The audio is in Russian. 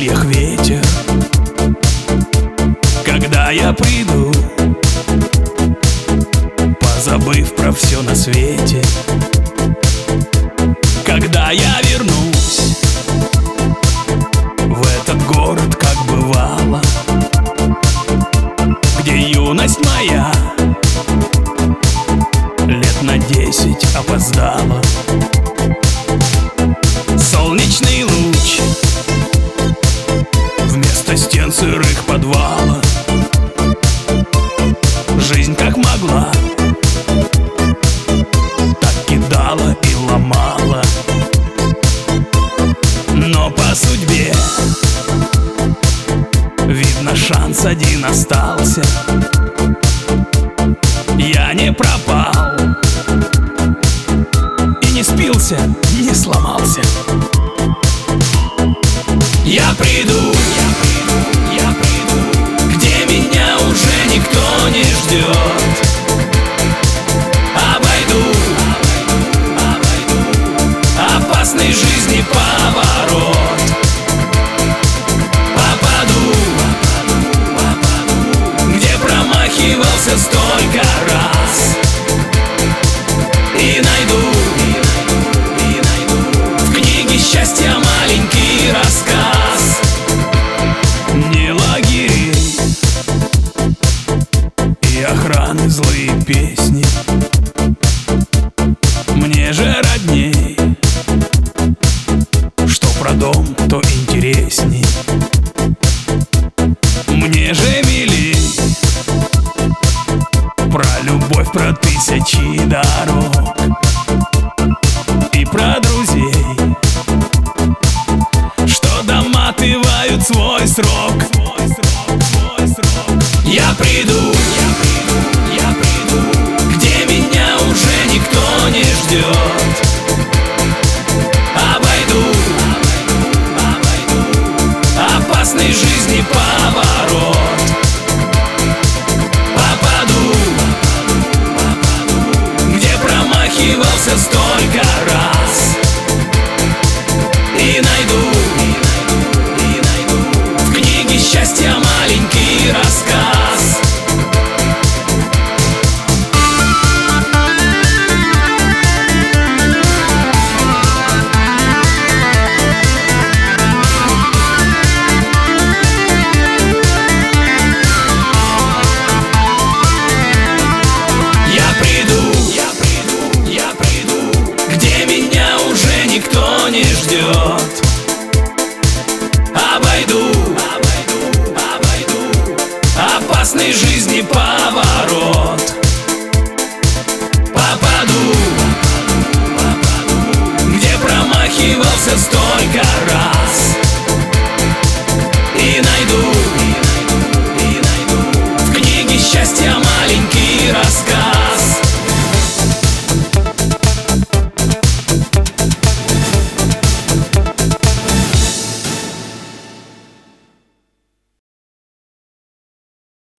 крыльях ветер. Когда я приду, позабыв про все на свете, когда я вернусь в этот город, как бывало, где юность моя лет на 10 опоздала. Солнечный луч вместо стен сырых подвала. Жизнь как могла так кидала и ломала, но по судьбе видно, шанс один остался. Я не пропал и не спился, не сломался. Я приду, где меня уже никто не ждет. Обойду опасный жизни поворот. Попаду, где промахивался столько раз, и найду в книге счастья маленький рассказ. Не лагерей и охраны злые песни, мне же родней, что про дом, то интересней. Мне же милей про любовь, про тысячи дорог и про друзей, что доматывают свой срок. Я приду, где меня уже никто не ждет.